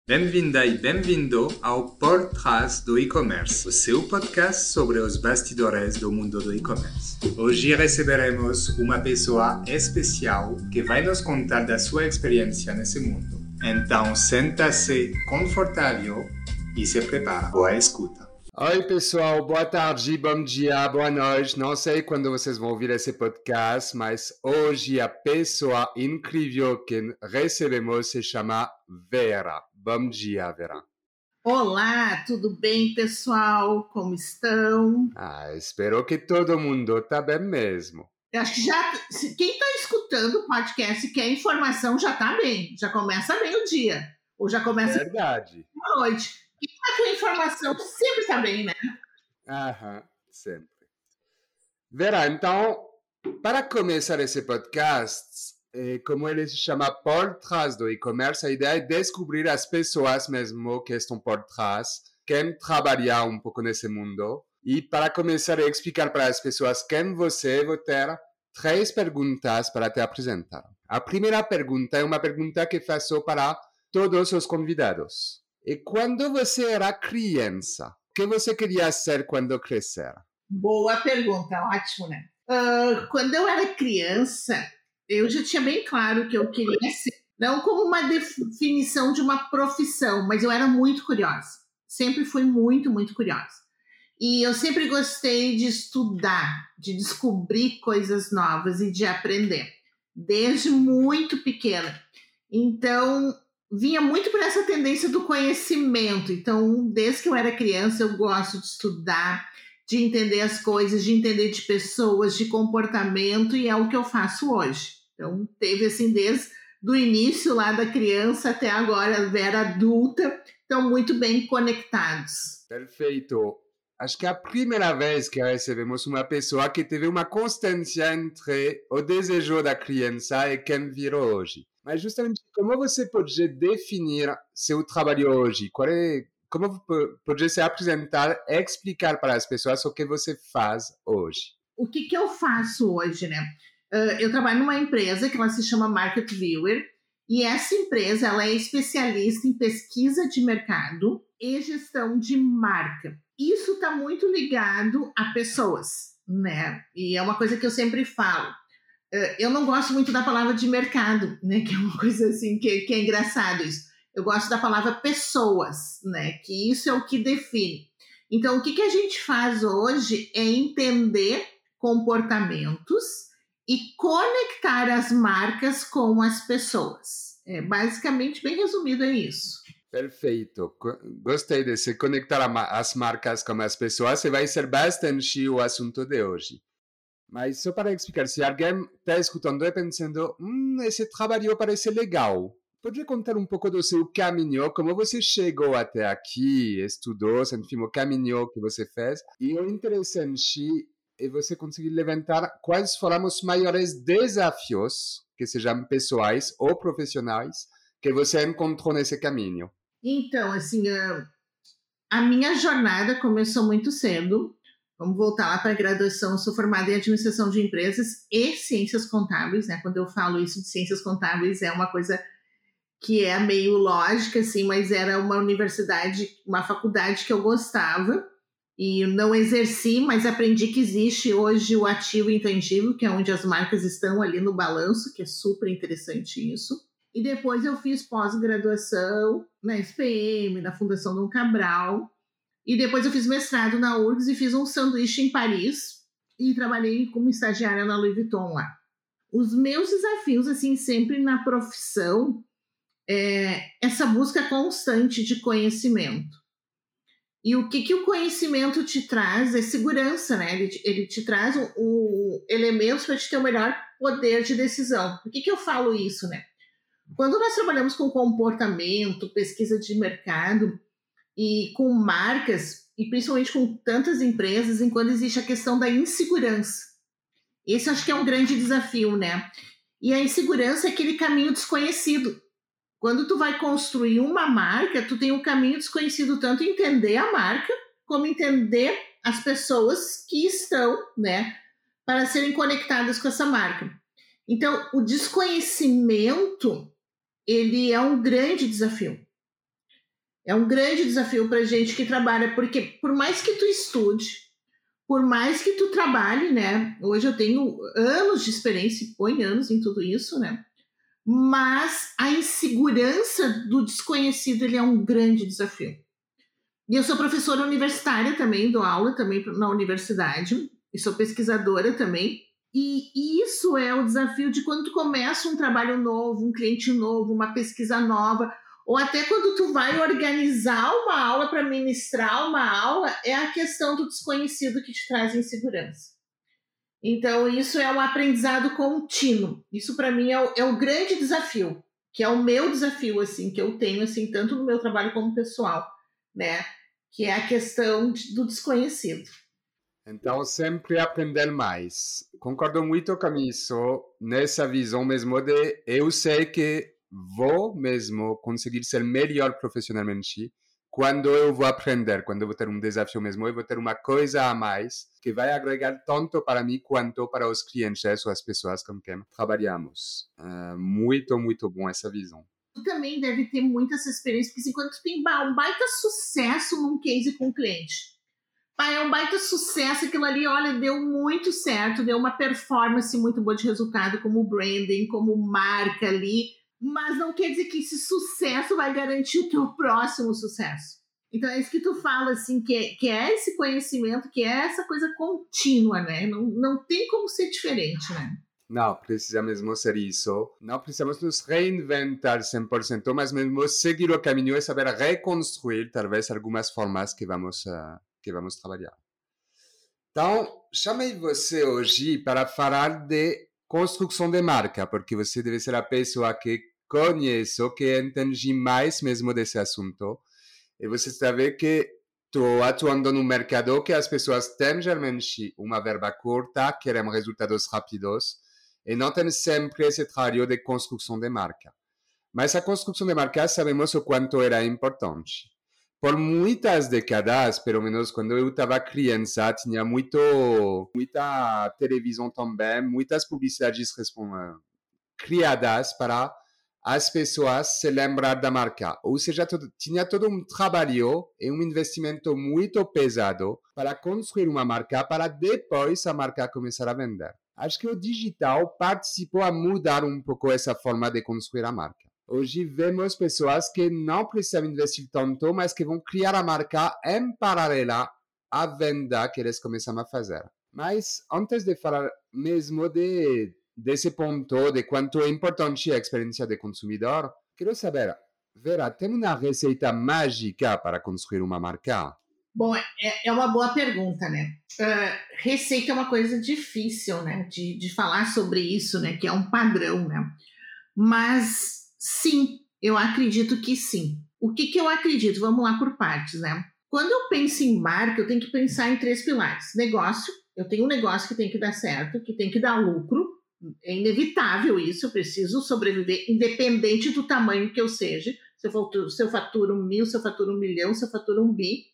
Bem-vinda e bem-vindo ao Por Trás do E-Commerce, o seu podcast sobre os bastidores do mundo do e-commerce. Hoje receberemos uma pessoa especial que vai nos contar da sua experiência nesse mundo. Então, senta-se confortável e se prepara. Boa escuta. Oi, pessoal. Boa tarde, bom dia, boa noite. Não sei quando vocês vão ouvir esse podcast, mas hoje a pessoa incrível que recebemos se chama Vera. Bom dia, Vera. Olá, tudo bem, pessoal? Como estão? Espero que todo mundo tá bem mesmo. Eu acho que quem está escutando o podcast e quer informação já está bem, já começa bem o dia, ou já começa Verdade. a noite. E com a informação sempre está bem, né? Sempre. Vera, então, para começar esse podcast, como ele se chama Por Trás do E-Commerce, a ideia é descobrir as pessoas mesmo que estão por trás, quem trabalha um pouco nesse mundo. E para começar a explicar para as pessoas quem você é, vou ter 3 perguntas para te apresentar. A primeira pergunta é uma pergunta que faço para todos os convidados. E quando você era criança, o que você queria ser quando crescer? Boa pergunta, ótimo, né? Quando eu era criança, eu já tinha bem claro que eu queria ser, não como uma definição de uma profissão, mas eu era muito curiosa. Sempre fui muito, muito curiosa. E eu sempre gostei de estudar, de descobrir coisas novas e de aprender, desde muito pequena. Então, vinha muito por essa tendência do conhecimento. Então, desde que eu era criança, eu gosto de estudar, de entender as coisas, de entender de pessoas, de comportamento, e é o que eu faço hoje. Então, teve assim, desde o início lá da criança até agora, a Vera adulta, estão muito bem conectados. Perfeito. Acho que é a primeira vez que recebemos uma pessoa que teve uma constância entre o desejo da criança e quem virou hoje. Mas justamente, como você pode definir seu trabalho hoje? Como pode se apresentar e explicar para as pessoas o que você faz hoje? O que eu faço hoje, né? Eu trabalho numa empresa que ela se chama Market Viewer, e essa empresa ela é especialista em pesquisa de mercado e gestão de marca. Isso está muito ligado a pessoas, né? E é uma coisa que eu sempre falo. Eu não gosto muito da palavra de mercado, né? Que é uma coisa assim que é engraçado isso. Eu gosto da palavra pessoas, né? Que isso é o que define. Então, o que a gente faz hoje é entender comportamentos e conectar as marcas com as pessoas. Basicamente, bem resumido, é isso. Perfeito. Gostei de se conectar as marcas com as pessoas e vai ser bastante o assunto de hoje. Mas só para explicar, se alguém está escutando e pensando, esse trabalho parece legal, pode contar um pouco do seu caminho, como você chegou até aqui, estudou, enfim, o caminho que você fez. E o interessante é você conseguir levantar quais foram os maiores desafios, que sejam pessoais ou profissionais, que você encontrou nesse caminho. Então, assim, a minha jornada começou muito cedo. Vamos voltar lá para a graduação. Eu sou formada em administração de empresas e ciências contábeis, né? Quando eu falo isso de ciências contábeis, é uma coisa que é meio lógica, assim, mas era uma universidade, uma faculdade que eu gostava e não exerci, mas aprendi que existe hoje o ativo intangível, que é onde as marcas estão ali no balanço, que é super interessante isso. E depois eu fiz pós-graduação na SPM, na Fundação Dom Cabral. E depois eu fiz mestrado na URGS e fiz um sanduíche em Paris e trabalhei como estagiária na Louis Vuitton lá. Os meus desafios, assim, sempre na profissão, é essa busca constante de conhecimento. E o que o conhecimento te traz é segurança, né? Ele te traz elementos para te ter o melhor poder de decisão. Por que eu falo isso, né? Quando nós trabalhamos com comportamento, pesquisa de mercado e com marcas, e principalmente com tantas empresas, enquanto existe a questão da insegurança. Esse eu acho que é um grande desafio, né? E a insegurança é aquele caminho desconhecido. Quando tu vai construir uma marca, tu tem um caminho desconhecido, tanto entender a marca, como entender as pessoas que estão, né, para serem conectadas com essa marca. Então, o desconhecimento, ele é um grande desafio. É um grande desafio para gente que trabalha, porque por mais que tu estude, por mais que tu trabalhe, né? Hoje eu tenho anos de experiência, põe anos em tudo isso, né? Mas a insegurança do desconhecido, ele é um grande desafio. E eu sou professora universitária também, dou aula também na universidade, e sou pesquisadora também. E isso é o desafio de quando tu começa um trabalho novo, um cliente novo, uma pesquisa nova, ou até quando tu vai organizar uma aula para ministrar uma aula, é a questão do desconhecido que te traz insegurança. Então, isso é um aprendizado contínuo. Isso, para mim, é o grande desafio, que é o meu desafio, assim, que eu tenho, assim, tanto no meu trabalho como pessoal, né? Que é a questão do desconhecido. Então, sempre aprender mais. Concordo muito com isso, nessa visão mesmo de eu sei que vou mesmo conseguir ser melhor profissionalmente quando eu vou aprender, quando eu vou ter um desafio mesmo, eu vou ter uma coisa a mais que vai agregar tanto para mim quanto para os clientes ou as pessoas com quem trabalhamos. Muito, muito bom essa visão. Tu também deve ter muita essa experiência, porque assim, quando tu tem um baita sucesso num case com o cliente, é um baita sucesso, aquilo ali, olha, deu muito certo, deu uma performance muito boa de resultado, como branding, como marca ali, mas não quer dizer que esse sucesso vai garantir o teu próximo sucesso. Então é isso que tu fala, assim, que é esse conhecimento, que é essa coisa contínua, né? Não tem como ser diferente, né? Não, precisa mesmo ser isso. Não precisamos nos reinventar 100%, mas mesmo seguir o caminho e saber reconstruir, talvez, algumas formas que vamos trabalhar. Então, chamei você hoje para falar de construção de marca, porque você deve ser a pessoa que conheço, que entende mais mesmo desse assunto. E você sabe que estou atuando num mercado que as pessoas têm geralmente uma verba curta, querem resultados rápidos, e não tem sempre esse trabalho de construção de marca. Mas a construção de marca sabemos o quanto era importante. Por muitas décadas, pelo menos quando eu estava criança, tinha muita televisão também, muitas publicidades criadas para as pessoas se lembrar da marca. Ou seja, tinha todo um trabalho e um investimento muito pesado para construir uma marca para depois a marca começar a vender. Acho que o digital participou a mudar um pouco essa forma de construir a marca. Hoje vemos pessoas que não precisam investir tanto, mas que vão criar a marca em paralelo à venda que eles começam a fazer. Mas antes de falar mesmo desse ponto, de quanto é importante a experiência do consumidor, quero saber, Vera, tem uma receita mágica para construir uma marca? Bom, é uma boa pergunta, né? Receita é uma coisa difícil, né? De falar sobre isso, né? Que é um padrão, né? Mas, sim, eu acredito que sim. O que eu acredito? Vamos lá por partes, né? Quando eu penso em marca, eu tenho que pensar em 3 pilares. Negócio, eu tenho um negócio que tem que dar certo, que tem que dar lucro. É inevitável isso, eu preciso sobreviver, independente do tamanho que eu seja. Se eu faturo 1.000, se eu faturo 1 milhão, se eu faturo 1 bi.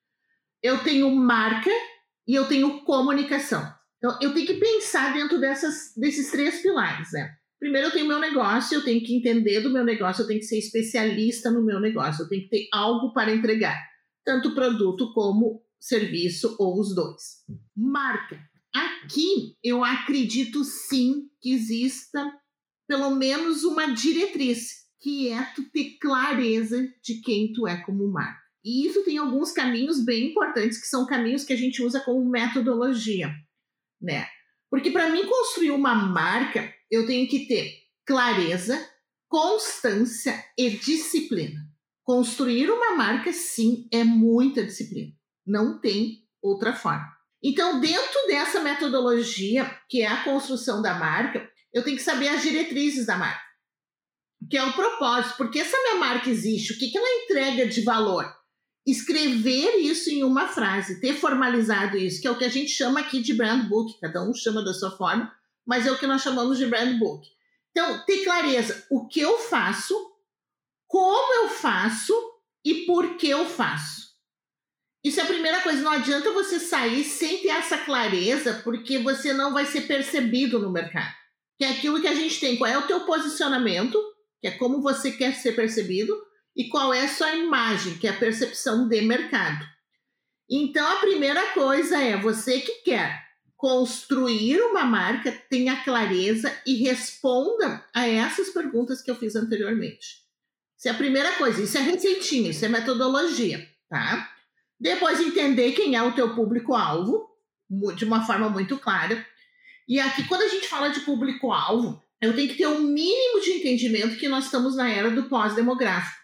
Eu tenho marca e eu tenho comunicação. Então, eu tenho que pensar dentro desses 3 pilares, né? Primeiro, eu tenho meu negócio, eu tenho que entender do meu negócio, eu tenho que ser especialista no meu negócio, eu tenho que ter algo para entregar, tanto produto como serviço ou os dois. Marca. Aqui, eu acredito sim que exista pelo menos uma diretriz, que é tu ter clareza de quem tu é como marca. E isso tem alguns caminhos bem importantes, que são caminhos que a gente usa como metodologia, né? Porque para mim construir uma marca, eu tenho que ter clareza, constância e disciplina. Construir uma marca, sim, é muita disciplina. Não tem outra forma. Então, dentro dessa metodologia, que é a construção da marca, eu tenho que saber as diretrizes da marca, que é o propósito. Porque essa minha marca existe, o que ela entrega de valor? Escrever isso em uma frase, ter formalizado isso, que é o que a gente chama aqui de brand book, cada um chama da sua forma, mas é o que nós chamamos de brand book. Então, ter clareza, o que eu faço, como eu faço e por que eu faço. Isso é a primeira coisa, não adianta você sair sem ter essa clareza, porque você não vai ser percebido no mercado. Que é aquilo que a gente tem, qual é o teu posicionamento, que é como você quer ser percebido, e qual é a sua imagem, que é a percepção de mercado. Então, a primeira coisa é você que quer construir uma marca, tenha clareza e responda a essas perguntas que eu fiz anteriormente. Isso é a primeira coisa, isso é receitinha, isso é metodologia, tá? Depois entender quem é o teu público-alvo, de uma forma muito clara. E aqui, quando a gente fala de público-alvo, eu tenho que ter um mínimo de entendimento que nós estamos na era do pós-demográfico.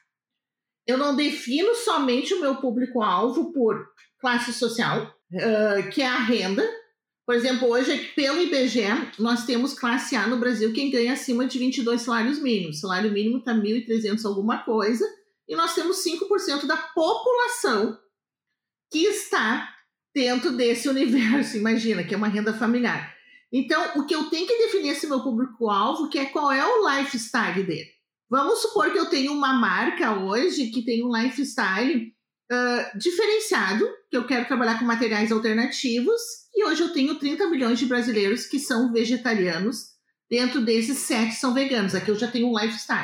Eu não defino somente o meu público-alvo por classe social, que é a renda. Por exemplo, hoje, pelo IBGE, nós temos classe A no Brasil, quem ganha acima de 22 salários mínimos. O salário mínimo está 1.300 alguma coisa, e nós temos 5% da população que está dentro desse universo, imagina, que é uma renda familiar. Então, o que eu tenho que definir esse meu público-alvo, que é qual é o lifestyle dele. Vamos supor que eu tenho uma marca hoje que tem um lifestyle diferenciado, que eu quero trabalhar com materiais alternativos, e hoje eu tenho 30 milhões de brasileiros que são vegetarianos, dentro desses 7 são veganos, aqui eu já tenho um lifestyle.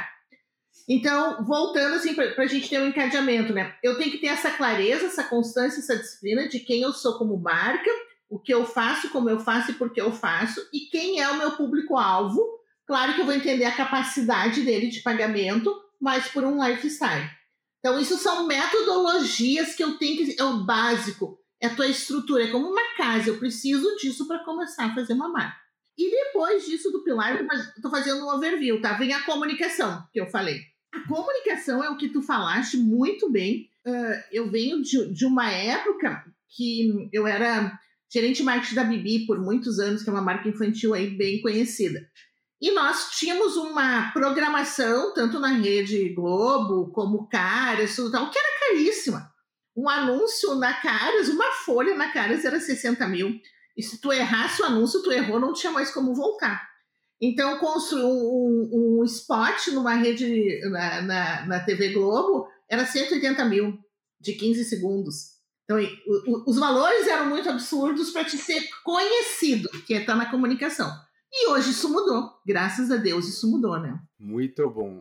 Então, voltando assim, para a gente ter um encadeamento, né? Eu tenho que ter essa clareza, essa constância, essa disciplina de quem eu sou como marca, o que eu faço, como eu faço e por que eu faço, e quem é o meu público-alvo. Claro que eu vou entender a capacidade dele de pagamento, mas por um lifestyle. Então, isso são metodologias que eu tenho que... É o básico, é a tua estrutura, é como uma casa. Eu preciso disso para começar a fazer uma marca. E depois disso do pilar, eu estou fazendo um overview, tá? Vem a comunicação, que eu falei. A comunicação é o que tu falaste muito bem. Eu venho de uma época que eu era gerente de marketing da Bibi por muitos anos, que é uma marca infantil aí bem conhecida. E nós tínhamos uma programação, tanto na Rede Globo, como Caras, tudo tal, que era caríssima. Um anúncio na Caras, uma folha na Caras era 60 mil. E se tu errasse o anúncio, tu errou, não tinha mais como voltar. Então, construir um spot numa rede, na TV Globo, era 180 mil, de 15 segundos. Então, os valores eram muito absurdos para te ser conhecido, que é estar na comunicação. E hoje isso mudou. Graças a Deus isso mudou, né? Muito bom.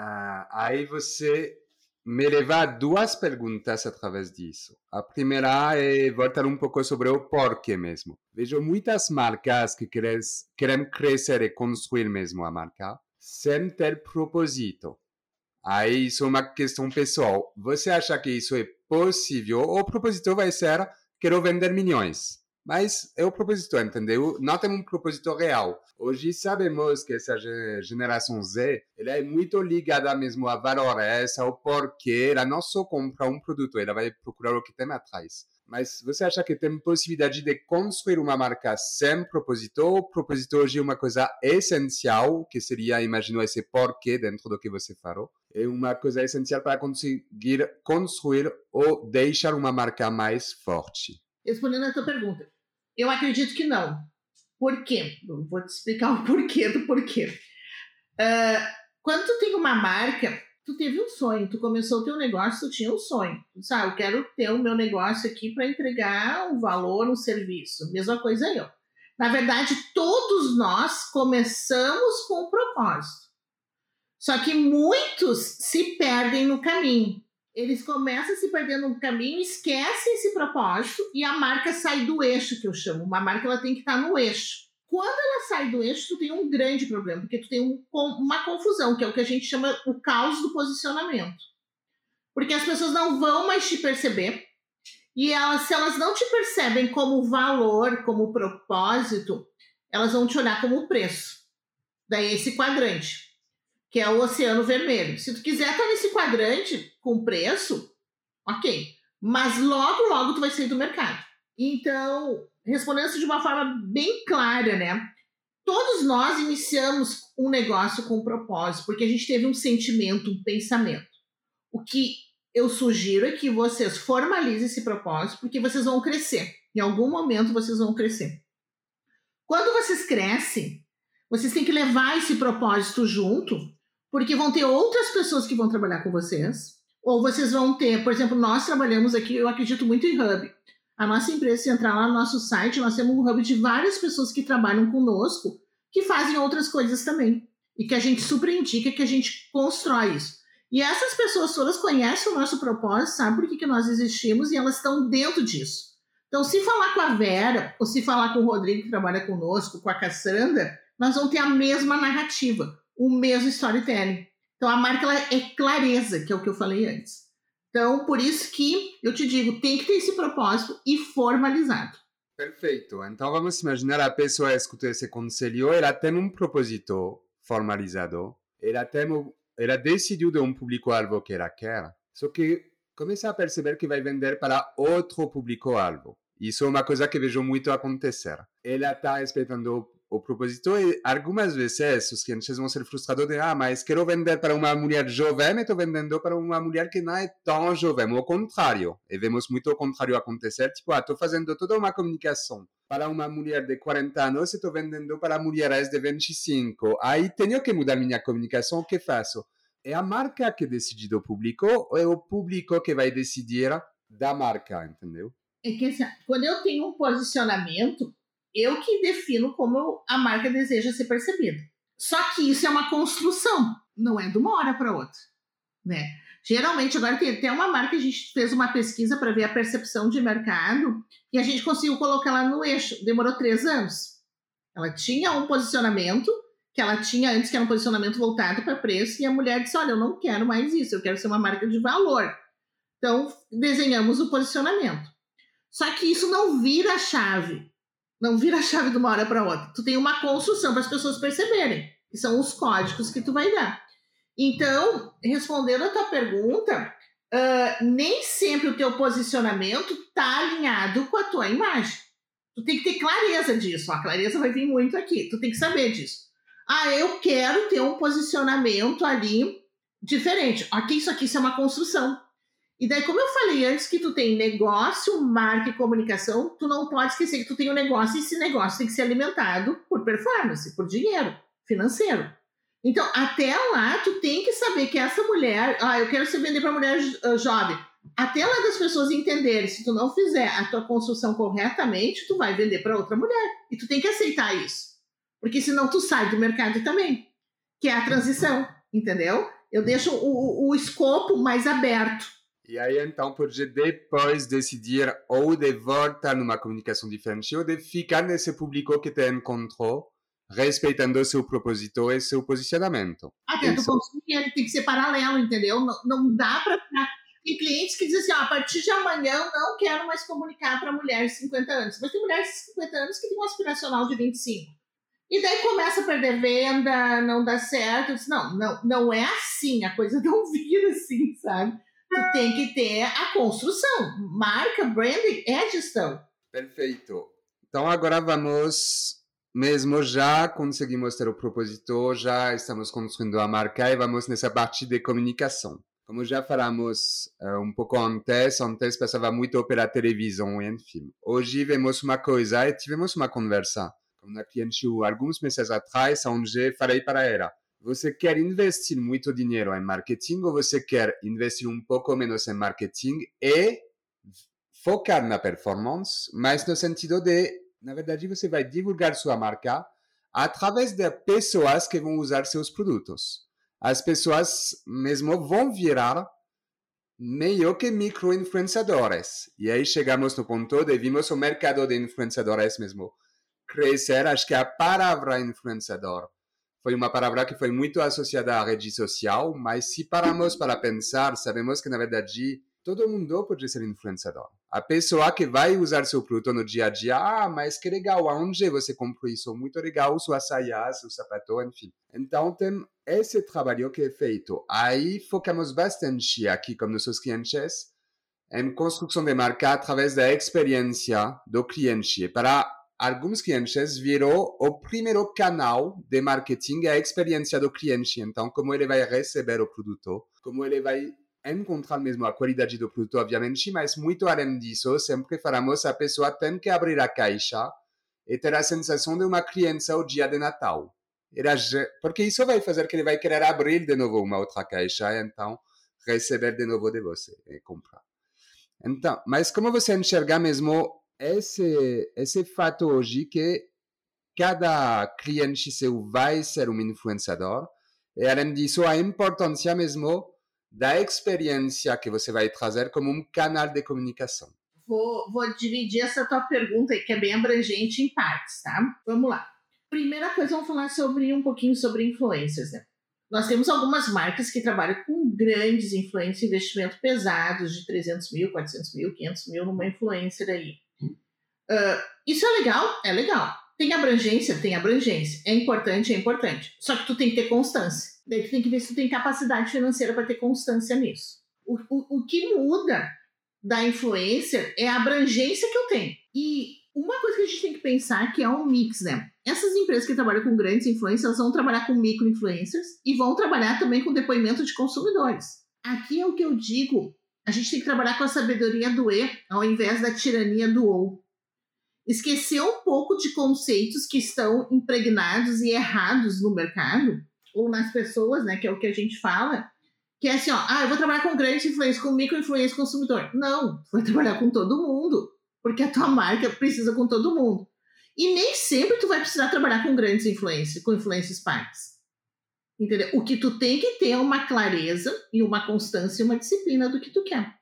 Aí você me leva a 2 perguntas através disso. A primeira é voltar um pouco sobre o porquê mesmo. Vejo muitas marcas que querem crescer e construir mesmo a marca sem ter propósito. Aí isso é uma questão pessoal. Você acha que isso é possível? O propósito vai ser: quero vender milhões. Mas é o propósito, entendeu? Não tem um propósito real. Hoje sabemos que essa geração Z, ela é muito ligada mesmo a valores, ao porquê. Ela não só compra um produto, ela vai procurar o que tem atrás. Mas você acha que tem possibilidade de construir uma marca sem propósito? O propósito hoje é uma coisa essencial, que seria, imagino, esse porquê dentro do que você falou. É uma coisa essencial para conseguir construir ou deixar uma marca mais forte. Respondendo a tua pergunta, eu acredito que não. Por quê? Vou te explicar o porquê do porquê. Quando tu tem uma marca, tu teve um sonho, tu começou o teu negócio, tu tinha um sonho. Tu sabe, eu quero ter o meu negócio aqui para entregar um valor, um serviço. Mesma coisa eu. Na verdade, todos nós começamos com um propósito. Só que muitos se perdem no caminho. Eles começam a se perder no caminho, esquecem esse propósito e a marca sai do eixo, que eu chamo. Uma marca ela tem que estar no eixo. Quando ela sai do eixo, tu tem um grande problema, porque tu tem uma confusão, que é o que a gente chama o caos do posicionamento. Porque as pessoas não vão mais te perceber e se elas não te percebem como valor, como propósito, elas vão te olhar como preço. Daí esse quadrante, que é o oceano vermelho. Se tu quiser estar nesse quadrante com preço, ok. Mas logo, logo tu vai sair do mercado. Então, respondendo isso de uma forma bem clara, né? Todos nós iniciamos um negócio com propósito, porque a gente teve um sentimento, um pensamento. O que eu sugiro é que vocês formalizem esse propósito, porque vocês vão crescer. Em algum momento vocês vão crescer. Quando vocês crescem, vocês têm que levar esse propósito junto, porque vão ter outras pessoas que vão trabalhar com vocês, ou vocês vão ter, por exemplo, nós trabalhamos aqui, eu acredito muito em hub. A nossa empresa, se entrar lá no nosso site, nós temos um hub de várias pessoas que trabalham conosco, que fazem outras coisas também, e que a gente super indica, que a gente constrói isso. E essas pessoas todas conhecem o nosso propósito, sabem por que nós existimos e elas estão dentro disso. Então, se falar com a Vera, ou se falar com o Rodrigo, que trabalha conosco, com a Cassandra, nós vamos ter a mesma narrativa, o mesmo storytelling. Então, a marca ela é clareza, que é o que eu falei antes. Então, por isso que eu te digo, tem que ter esse propósito e formalizado. Perfeito. Então, vamos imaginar a pessoa escuta esse conselho, ela tem um propósito formalizado, ela decidiu de um público-alvo que ela quer, só que começa a perceber que vai vender para outro público-alvo. Isso é uma coisa que vejo muito acontecer. Ela está respeitando o propósito e algumas vezes os clientes vão ser frustrados de mas quero vender para uma mulher jovem e estou vendendo para uma mulher que não é tão jovem. O contrário. E vemos muito o contrário acontecer. Tipo, estou fazendo toda uma comunicação para uma mulher de 40 anos e estou vendendo para mulheres de 25. Aí tenho que mudar minha comunicação. O que faço? É a marca que decide do público ou é o público que vai decidir da marca, entendeu? É que assim, quando eu tenho um posicionamento, eu que defino como a marca deseja ser percebida. Só que isso é uma construção, não é de uma hora para outra, né? Geralmente, agora tem até uma marca, a gente fez uma pesquisa para ver a percepção de mercado e a gente conseguiu colocar ela no eixo. Demorou 3 anos. Ela tinha um posicionamento que ela tinha antes, que era um posicionamento voltado para preço, e a mulher disse, olha, eu não quero mais isso, eu quero ser uma marca de valor. Então, desenhamos o posicionamento. Só que isso não vira a chave. Não vira a chave de uma hora para outra. Tu tem uma construção para as pessoas perceberem, que são os códigos que tu vai dar. Então, respondendo a tua pergunta, nem sempre o teu posicionamento está alinhado com a tua imagem. Tu tem que ter clareza disso. A clareza vai vir muito aqui. Tu tem que saber disso. Eu quero ter um posicionamento ali diferente. Aqui, isso é uma construção. E daí, como eu falei antes que tu tem negócio, marca e comunicação, tu não pode esquecer que tu tem um negócio e esse negócio tem que ser alimentado por performance, por dinheiro financeiro. Então, até lá, tu tem que saber que essa mulher... eu quero vender para mulher jovem. Até lá das pessoas entenderem, se tu não fizer a tua construção corretamente, tu vai vender para outra mulher. E tu tem que aceitar isso. Porque senão tu sai do mercado também, que é a transição, entendeu? Eu deixo o escopo mais aberto. E aí, então, pode depois decidir ou de voltar numa comunicação diferente ou de ficar nesse público que te encontrou, respeitando seu propósito e seu posicionamento. Até tu consumir, ele tem que ser paralelo, entendeu? Não dá para... Tem clientes que dizem assim, a partir de amanhã eu não quero mais comunicar para mulheres de 50 anos. Mas tem mulheres de 50 anos que têm um aspiracional de 25. E daí começa a perder venda, não dá certo. Eu disse, não é assim, a coisa não vira assim, sabe? Tu tem que ter a construção. Marca, branding é gestão. Perfeito. Então agora já conseguimos ter o propósito, já estamos construindo a marca e vamos nessa parte de comunicação. Como já falamos um pouco antes passava muito pela televisão e enfim. Hoje vemos uma coisa e tivemos uma conversa com uma cliente alguns meses atrás, onde falei para ela, você quer investir muito dinheiro em marketing ou você quer investir um pouco menos em marketing e focar na performance, mas no sentido de, na verdade, você vai divulgar sua marca através de pessoas que vão usar seus produtos. As pessoas mesmo vão virar meio que micro-influenciadores. E aí chegamos no ponto de vimos o mercado de influenciadores mesmo crescer. Acho que a palavra influenciador foi uma palavra que foi muito associada à rede social, mas se paramos para pensar, sabemos que, na verdade, todo mundo pode ser influenciador. A pessoa que vai usar seu produto no dia a dia, mas que legal, aonde você comprou isso? Muito legal, sua saia, seu sapato, enfim. Então, tem esse trabalho que é feito. Aí, focamos bastante aqui com nossos clientes em construção de marca através da experiência do cliente. Para alguns clientes virou o primeiro canal de marketing a experiência do cliente. Então, como ele vai receber o produto, como ele vai encontrar mesmo a qualidade do produto, obviamente, mas muito além disso, sempre falamos, a pessoa tem que abrir a caixa e ter a sensação de uma criança o dia de Natal. Porque isso vai fazer que ele vai querer abrir de novo uma outra caixa e então receber de novo de você e comprar. Então, mas como você enxerga mesmo esse fato hoje que cada cliente seu vai ser um influenciador e além disso a importância mesmo da experiência que você vai trazer como um canal de comunicação. Vou dividir essa tua pergunta aí, que é bem abrangente, em partes, tá? Vamos lá. Primeira coisa, vamos falar um pouquinho sobre influencers, né? Nós temos algumas marcas que trabalham com grandes influencers, investimento pesados de 300 mil, 400 mil, 500 mil numa influencer aí. Isso é legal? É legal. Tem abrangência? Tem abrangência. É importante? É importante. Só que tu tem que ter constância. Daí tu tem que ver se tu tem capacidade financeira para ter constância nisso. O que muda da influencer é a abrangência que eu tenho. E uma coisa que a gente tem que pensar que é um mix, né? Essas empresas que trabalham com grandes influencers, elas vão trabalhar com micro-influencers e vão trabalhar também com depoimento de consumidores. Aqui é o que eu digo, a gente tem que trabalhar com a sabedoria do E ao invés da tirania do OU. Esquecer um pouco de conceitos que estão impregnados e errados no mercado ou nas pessoas, né, que é o que a gente fala, que é assim, eu vou trabalhar com grande influência, com micro-influência consumidor. Não, tu vai trabalhar com todo mundo, porque a tua marca precisa com todo mundo. E nem sempre tu vai precisar trabalhar com grandes influências, com influências pagas. Entendeu? O que tu tem que ter é uma clareza e uma constância e uma disciplina do que tu quer.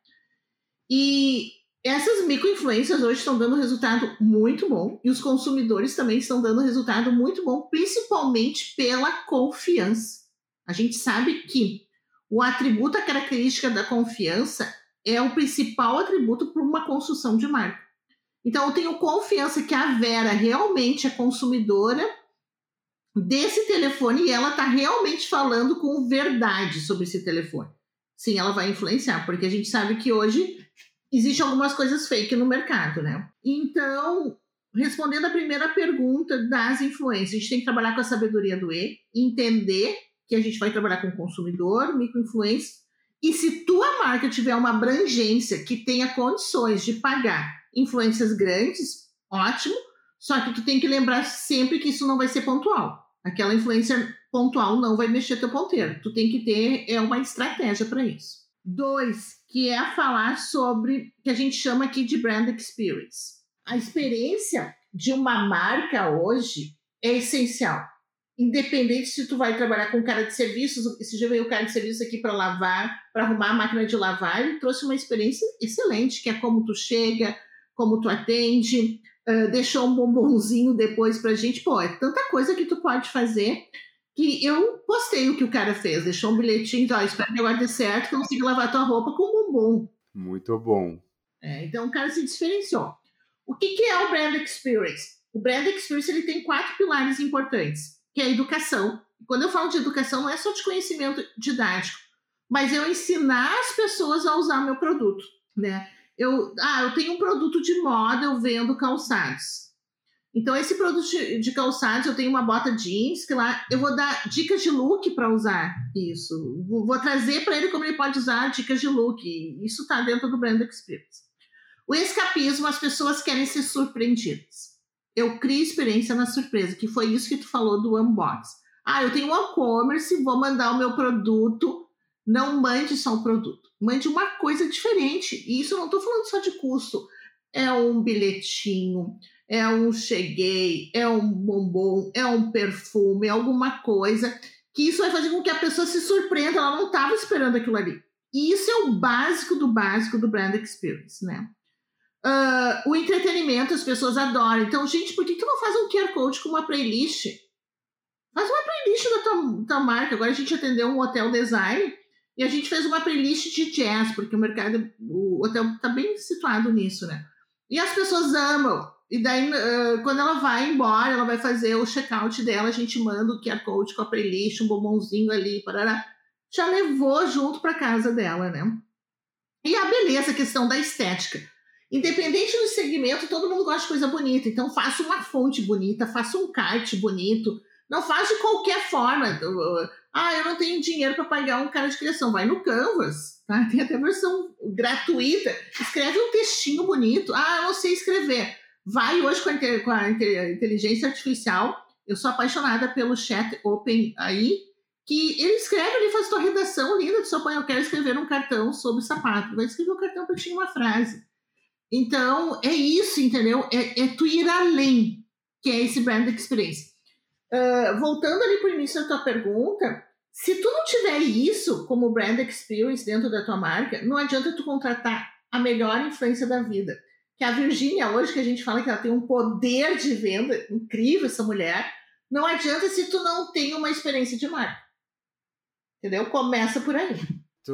E essas micro-influências hoje estão dando resultado muito bom e os consumidores também estão dando resultado muito bom, principalmente pela confiança. A gente sabe que o atributo, a característica da confiança é o principal atributo para uma construção de marca. Então, eu tenho confiança que a Vera realmente é consumidora desse telefone e ela está realmente falando com verdade sobre esse telefone. Sim, ela vai influenciar, porque a gente sabe que hoje existem algumas coisas fake no mercado, né? Então, respondendo a primeira pergunta das influências, a gente tem que trabalhar com a sabedoria do E, entender que a gente vai trabalhar com consumidor, microinfluência, e se tua marca tiver uma abrangência que tenha condições de pagar influências grandes, ótimo, só que tu tem que lembrar sempre que isso não vai ser pontual. Aquela influência pontual não vai mexer teu ponteiro. Tu tem que ter uma estratégia para isso. 2, que é falar sobre o que a gente chama aqui de brand experience. A experiência de uma marca hoje é essencial. Independente se tu vai trabalhar com cara de serviços, se já veio o cara de serviço aqui para lavar, para arrumar a máquina de lavar, ele trouxe uma experiência excelente, que é como tu chega, como tu atende, deixou um bombonzinho depois pra gente. Pô, é tanta coisa que tu pode fazer que eu postei o que o cara fez, deixou um bilhetinho, espero que agora dê certo, que eu consiga lavar tua roupa com um bombom. Muito bom. Então o cara se diferenciou. O que é o brand experience? O brand experience ele tem 4 pilares importantes, que é a educação. Quando eu falo de educação, não é só de conhecimento didático, mas eu ensinar as pessoas a usar meu produto, né? Eu tenho um produto de moda, eu vendo calçados. Então, esse produto de calçados, eu tenho uma bota jeans, que lá eu vou dar dicas de look para usar isso. Vou trazer para ele como ele pode usar dicas de look. Isso está dentro do Brand Experience. O escapismo, as pessoas querem ser surpreendidas. Eu crio experiência na surpresa, que foi isso que tu falou do unbox. Eu tenho um e-commerce, vou mandar o meu produto. Não mande só o produto. Mande uma coisa diferente. E isso eu não estou falando só de custo. É um bilhetinho, é um cheguei, é um bombom, é um perfume, é alguma coisa que isso vai fazer com que a pessoa se surpreenda. Ela não estava esperando aquilo ali. E isso é o básico do Brand Experience, né? O entretenimento, as pessoas adoram. Então, gente, por que tu não faz um QR Code com uma playlist? Faz uma playlist da tua marca. Agora a gente atendeu um hotel design e a gente fez uma playlist de jazz, porque o hotel está bem situado nisso, né? E as pessoas amam. E daí, quando ela vai embora, ela vai fazer o check-out dela, a gente manda o QR Code com a playlist, um bombonzinho ali, parará. Já levou junto para casa dela, né? E a beleza, a questão da estética. Independente do segmento, todo mundo gosta de coisa bonita. Então, faça uma fonte bonita, faça um kart bonito. Não faz de qualquer forma. Eu não tenho dinheiro para pagar um cara de criação. Vai no Canvas, tá? Tem até versão gratuita. Escreve um textinho bonito. Eu não sei escrever. Vai hoje com a inteligência artificial. Eu sou apaixonada pelo chat Open aí, que ele escreve ali, faz tua redação linda. Tu só põe, eu quero escrever um cartão sobre sapato. Vai escrever um cartão para ti uma frase. Então, é isso, entendeu? É tu ir além, que é esse brand experience. Voltando ali para o início da tua pergunta, Se tu não tiver isso como brand experience dentro da tua marca, não adianta tu contratar a melhor influência da vida. Que a Virgínia hoje, que a gente fala que ela tem um poder de venda incrível, essa mulher, não adianta se tu não tem uma experiência de marca. Entendeu? Começa por aí.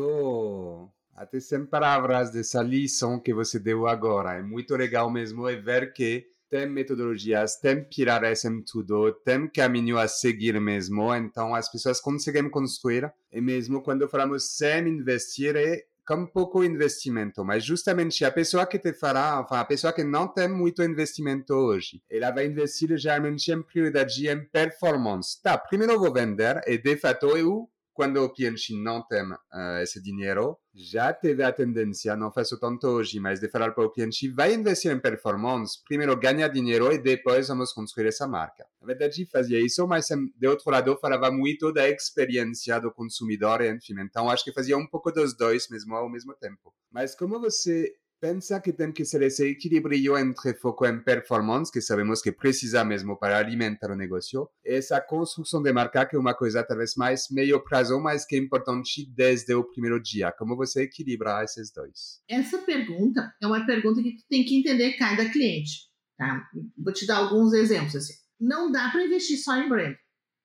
Até sem palavras dessa lição que você deu agora. É muito legal mesmo ver que tem metodologias, tem pilares em tudo, tem caminho a seguir mesmo. Então, as pessoas conseguem construir. E mesmo quando falamos sem investir, é com pouco investimento. Mas justamente a pessoa que te fará, a pessoa que não tem muito investimento hoje, ela vai investir geralmente em prioridade em performance. Tá, primeiro vou vender e, de fato, quando o cliente não tem esse dinheiro, já teve a tendência, não faço tanto hoje, mas de falar para o cliente, vai investir em performance, primeiro ganha dinheiro e depois vamos construir essa marca. Na verdade, fazia isso, mas de outro lado, falava muito da experiência do consumidor, enfim. Então, acho que fazia um pouco dos dois mesmo ao mesmo tempo. Mas como você pensa que tem que ser esse equilíbrio entre foco em performance, que sabemos que precisa mesmo para alimentar o negócio, e essa construção de marca, que é uma coisa talvez mais meio prazo, mas que é importante desde o primeiro dia. Como você equilibra esses dois? Essa pergunta é uma pergunta que tu tem que entender cada cliente. Tá? Vou te dar alguns exemplos. Assim. Não dá para investir só em brand.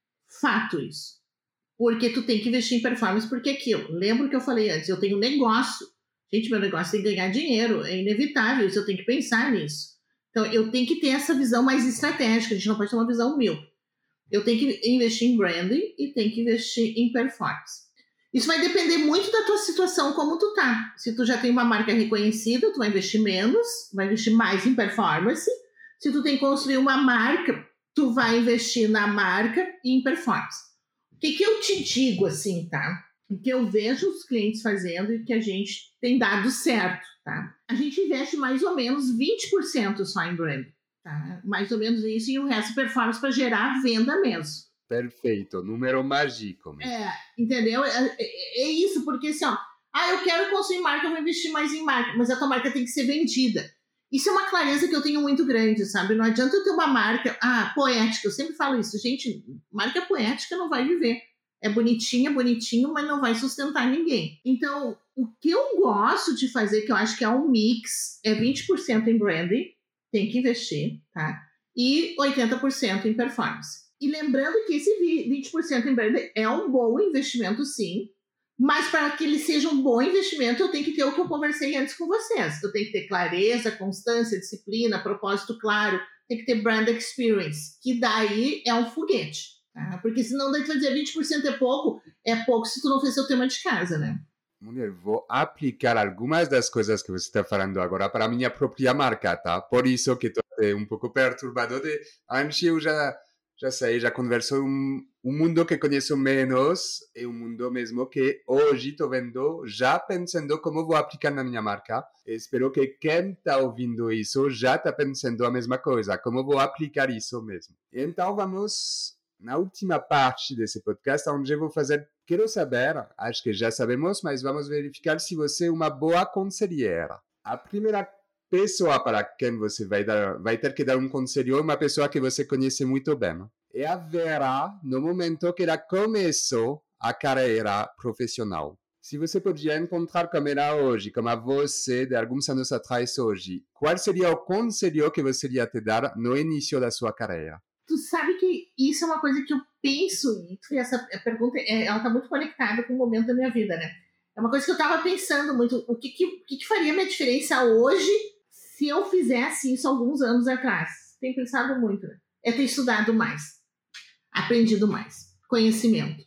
Fato isso. Porque tu tem que investir em performance, porque aquilo. Lembra que eu falei antes, eu tenho negócio. Gente, meu negócio tem que ganhar dinheiro, é inevitável, isso eu tenho que pensar nisso. Então, eu tenho que ter essa visão mais estratégica, a gente não pode ter uma visão míope. Eu tenho que investir em branding e tenho que investir em performance. Isso vai depender muito da tua situação, como tu tá. Se tu já tem uma marca reconhecida, tu vai investir menos, vai investir mais em performance. Se tu tem que construir uma marca, tu vai investir na marca e em performance. O que eu te digo assim, tá? O que eu vejo os clientes fazendo e que a gente tem dado certo, tá? A gente investe mais ou menos 20% só em brand, tá? Mais ou menos isso e o resto performance para gerar venda mesmo. Perfeito, número mágico. Mesmo. Entendeu? É isso, porque assim, ó, eu quero construir marca, eu vou investir mais em marca, mas a tua marca tem que ser vendida. Isso é uma clareza que eu tenho muito grande, sabe? Não adianta eu ter uma marca, poética, eu sempre falo isso, gente, marca poética não vai viver. É bonitinho, mas não vai sustentar ninguém. Então, o que eu gosto de fazer, que eu acho que é um mix, é 20% em branding, tem que investir, tá? E 80% em performance. E lembrando que esse 20% em branding é um bom investimento, sim, mas para que ele seja um bom investimento, eu tenho que ter o que eu conversei antes com vocês. Eu tenho que ter clareza, constância, disciplina, propósito claro, tem que ter brand experience, que daí é um foguete. Porque senão daí tu vai dizer 20% é pouco se tu não fez seu tema de casa, né? Mulher, vou aplicar algumas das coisas que você está falando agora para a minha própria marca, tá? Por isso que estou um pouco perturbado antes eu já sei, já converso um mundo que conheço menos e um mundo mesmo que hoje estou vendo, já pensando como vou aplicar na minha marca. E espero que quem está ouvindo isso já está pensando a mesma coisa, como vou aplicar isso mesmo. Então vamos na última parte desse podcast, onde eu vou quero saber, acho que já sabemos, mas vamos verificar se você é uma boa conselheira. A primeira pessoa para quem você vai ter que dar um conselho é uma pessoa que você conhece muito bem. E a Vera, no momento que ela começou a carreira profissional. Se você podia encontrar como ela hoje, como a você de alguns anos atrás hoje, qual seria o conselho que você iria te dar no início da sua carreira? Tu sabe que isso é uma coisa que eu penso, e essa pergunta, ela está muito conectada com o momento da minha vida, né? É uma coisa que eu estava pensando muito, o que faria minha diferença hoje se eu fizesse isso alguns anos atrás? Tenho pensado muito, né? É ter estudado mais, aprendido mais, conhecimento.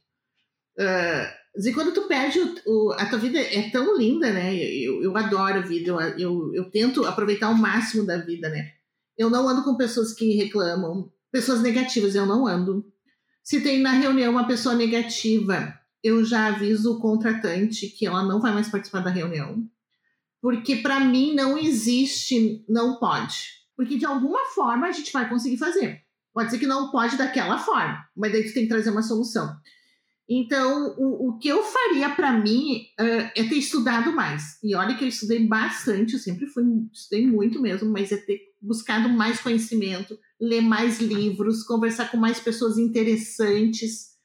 E quando tu perde, a tua vida é tão linda, né? Eu adoro a vida, eu tento aproveitar o máximo da vida, né? Eu não ando com pessoas que reclamam, pessoas negativas, eu não ando. Se tem na reunião uma pessoa negativa, eu já aviso o contratante que ela não vai mais participar da reunião. Porque para mim não existe, não pode. Porque de alguma forma a gente vai conseguir fazer. Pode ser que não pode daquela forma, mas daí tu tem que trazer uma solução. Então, o que eu faria para mim é ter estudado mais. E olha que eu estudei bastante, eu sempre estudei muito mesmo, mas é ter buscado mais conhecimento, ler mais livros, conversar com mais pessoas interessantes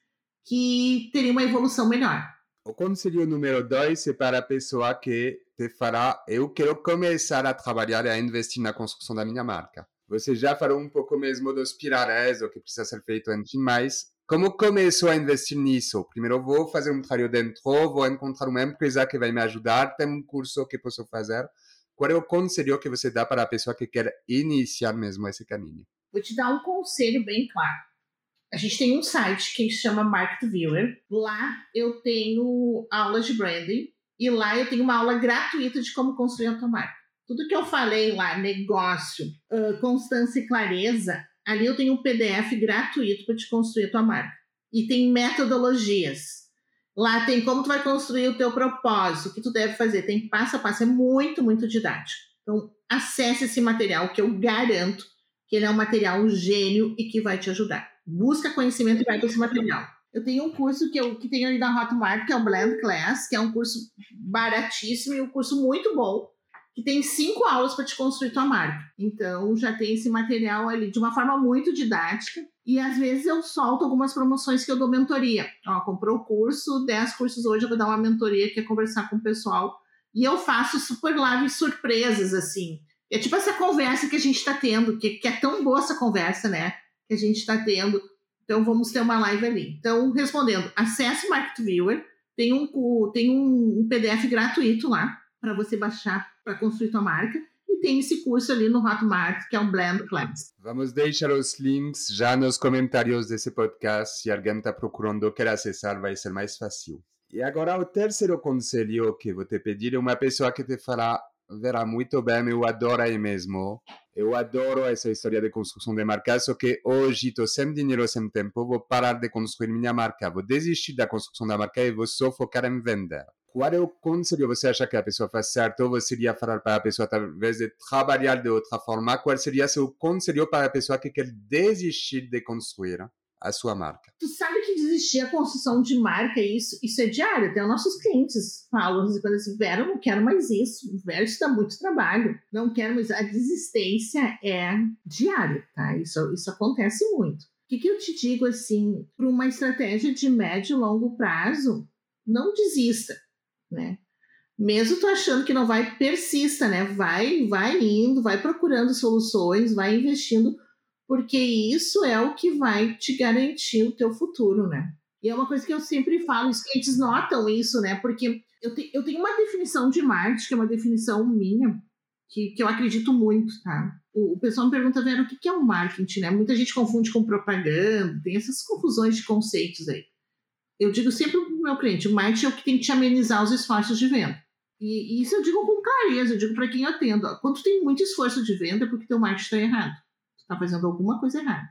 que teria uma evolução melhor. O conselho número 2 é para a pessoa que te fará, eu quero começar a trabalhar e a investir na construção da minha marca. Você já falou um pouco mesmo dos pilares, do que precisa ser feito, enfim, mas como começou a investir nisso? Primeiro vou fazer um trabalho dentro, vou encontrar uma empresa que vai me ajudar, tem um curso que posso fazer. Qual é o conselho que você dá para a pessoa que quer iniciar mesmo esse caminho? Vou te dar um conselho bem claro. A gente tem um site que se chama Market Viewer. Lá eu tenho aulas de branding e lá eu tenho uma aula gratuita de como construir a tua marca. Tudo que eu falei lá, negócio, constância e clareza, ali eu tenho um PDF gratuito para te construir a tua marca. E tem metodologias. Lá tem como tu vai construir o teu propósito, o que tu deve fazer. Tem passo a passo, é muito, muito didático. Então, acesse esse material que eu garanto que ele é um material gênio e que vai te ajudar. Busca conhecimento e vai para esse material. Eu tenho um curso que tenho ali na Hotmart, que é o Blend Class, que é um curso baratíssimo e um curso muito bom, que tem 5 aulas para te construir tua marca. Então, já tem esse material ali de uma forma muito didática. E, às vezes, eu solto algumas promoções que eu dou mentoria. Ó, comprou o curso, 10 cursos hoje, eu vou dar uma mentoria que é conversar com o pessoal. E eu faço super lives surpresas, assim. É tipo essa conversa que a gente está tendo, que é tão boa essa conversa, né? Que a gente está tendo. Então, vamos ter uma live ali. Então, respondendo, acesse o Market Viewer. Tem um PDF gratuito lá para você baixar para construir tua marca. E tem esse curso ali no Hotmart, que é o Blend Class. Vamos deixar os links já nos comentários desse podcast. Se alguém está procurando, quer acessar, vai ser mais fácil. E agora, o terceiro conselho que vou te pedir é uma pessoa que te fará verá muito bem, eu adoro aí mesmo. Eu adoro essa história de construção de marca, só que hoje estou sem dinheiro, sem tempo, vou parar de construir minha marca, vou desistir da construção da marca e vou só focar em vender. Qual é o conselho você acha que a pessoa faz certo? Ou você iria falar para a pessoa, talvez, de trabalhar de outra forma? Qual seria seu conselho para a pessoa que quer desistir de construir a sua marca? Tu sabe que desistir a construção de marca, isso é diário. Até os nossos clientes falam assim, Vera, eu não quero mais isso. Vera, isso dá muito trabalho. Não quero mais. A desistência é diária, tá? Isso acontece muito. O que eu te digo, assim, para uma estratégia de médio e longo prazo, não desista, né? Mesmo tu achando que não vai, persista, né? Vai indo, vai procurando soluções, vai investindo, porque isso é o que vai te garantir o teu futuro, né? E é uma coisa que eu sempre falo, os clientes notam isso, né? Porque eu tenho uma definição de marketing, que é uma definição minha, que eu acredito muito, tá? O pessoal me pergunta, Vera, o que é um marketing, né? Muita gente confunde com propaganda, tem essas confusões de conceitos aí. Eu digo sempre para o meu cliente, o marketing é o que tem que te amenizar os esforços de venda. E isso eu digo com clareza, eu digo para quem eu atendo. Quando tu tem muito esforço de venda, é porque teu marketing está errado. Tu está fazendo alguma coisa errada.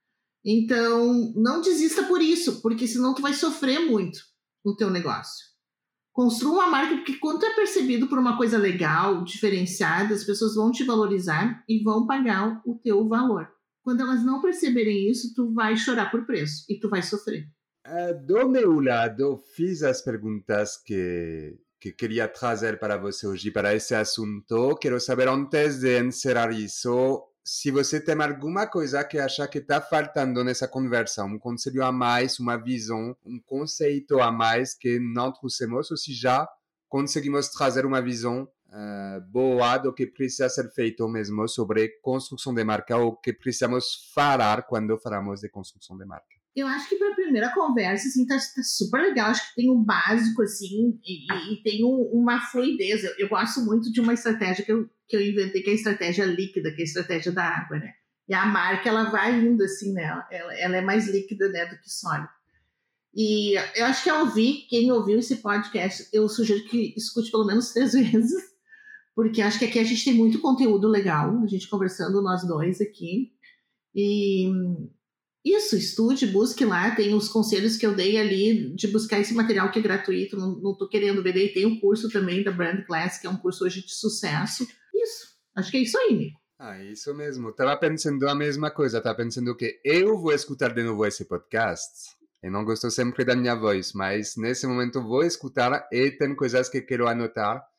Então, não desista por isso, porque senão tu vai sofrer muito no teu negócio. Construa uma marca, porque quando tu é percebido por uma coisa legal, diferenciada, as pessoas vão te valorizar e vão pagar o teu valor. Quando elas não perceberem isso, tu vai chorar por preço e tu vai sofrer. Do meu lado, fiz as perguntas que queria trazer para você hoje, para esse assunto. Quero saber, antes de encerrar isso, se você tem alguma coisa que acha que está faltando nessa conversa, um conselho a mais, uma visão, um conceito a mais que não trouxemos, ou se já conseguimos trazer uma visão boa do que precisa ser feito mesmo sobre construção de marca, ou que precisamos falar quando falamos de construção de marca. Eu acho que para a primeira conversa, assim, tá super legal. Acho que tem um básico, assim, e tem uma fluidez. Eu gosto muito de uma estratégia que eu inventei, que é a estratégia líquida, que é a estratégia da água, né? E a marca, ela vai indo, assim, né? Ela é mais líquida, né, do que sólida. E eu acho que quem ouviu esse podcast, eu sugiro que escute pelo menos 3 vezes, porque acho que aqui a gente tem muito conteúdo legal, a gente conversando, nós dois aqui. E isso, estude, busque lá, tem os conselhos que eu dei ali de buscar esse material que é gratuito, não estou querendo vender, e tem um curso também da Brand Class, que é um curso hoje de sucesso. Isso, acho que é isso aí, Nico. Isso mesmo, estava pensando a mesma coisa, estava pensando que eu vou escutar de novo esse podcast, eu não gosto sempre da minha voz, mas nesse momento vou escutar e tem coisas que quero anotar, e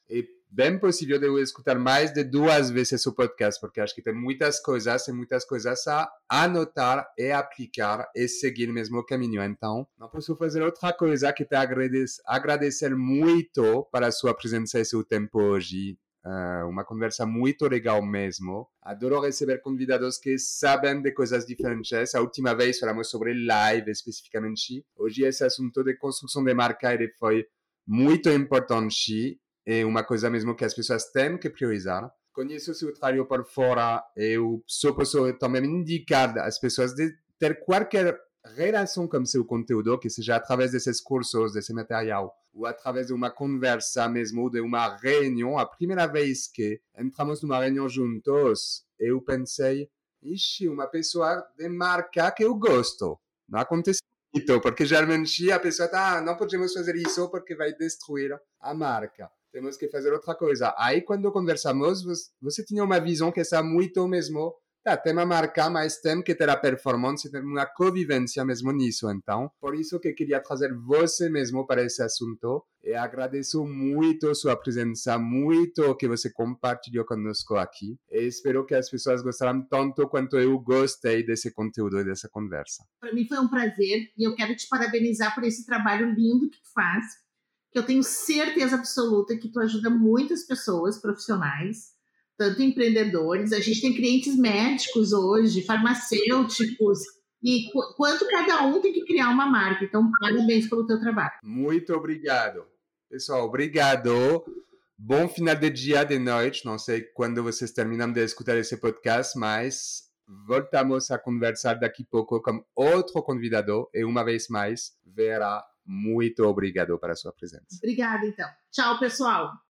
bem possível de eu escutar mais de 2 vezes o podcast, porque acho que tem muitas coisas a anotar e aplicar e seguir o mesmo caminho. Então, não posso fazer outra coisa que te agradecer muito para a sua presença e seu tempo hoje. Uma conversa muito legal mesmo. Adoro receber convidados que sabem de coisas diferentes. A última vez falamos sobre live especificamente. Hoje esse assunto de construção de marca ele foi muito importante. É uma coisa mesmo que as pessoas têm que priorizar. Conheço o seu trabalho por fora e eu só posso também indicar às pessoas de ter qualquer relação com seu conteúdo, que seja através desses cursos, desse material, ou através de uma conversa mesmo, de uma reunião. A primeira vez que entramos numa reunião juntos, eu pensei, ixi, uma pessoa de marca que eu gosto. Não aconteceu muito, porque geralmente a pessoa está, não podemos fazer isso porque vai destruir a marca. Temos que fazer outra coisa. Aí, quando conversamos, você tinha uma visão que está muito mesmo, tem uma marca, mas tem que ter a performance, tem uma convivência mesmo nisso. Então, por isso que queria trazer você mesmo para esse assunto. E agradeço muito sua presença, muito que você compartilhou conosco aqui. E espero que as pessoas gostaram tanto quanto eu gostei desse conteúdo e dessa conversa. Para mim foi um prazer e eu quero te parabenizar por esse trabalho lindo que tu faz, que eu tenho certeza absoluta que tu ajuda muitas pessoas profissionais, tanto empreendedores, a gente tem clientes médicos hoje, farmacêuticos, e quanto cada um tem que criar uma marca. Então, parabéns pelo teu trabalho. Muito obrigado. Pessoal, obrigado. Bom final de dia, de noite. Não sei quando vocês terminam de escutar esse podcast, mas voltamos a conversar daqui a pouco com outro convidado. E uma vez mais, Vera, muito obrigado pela sua presença. Obrigada, então. Tchau, pessoal.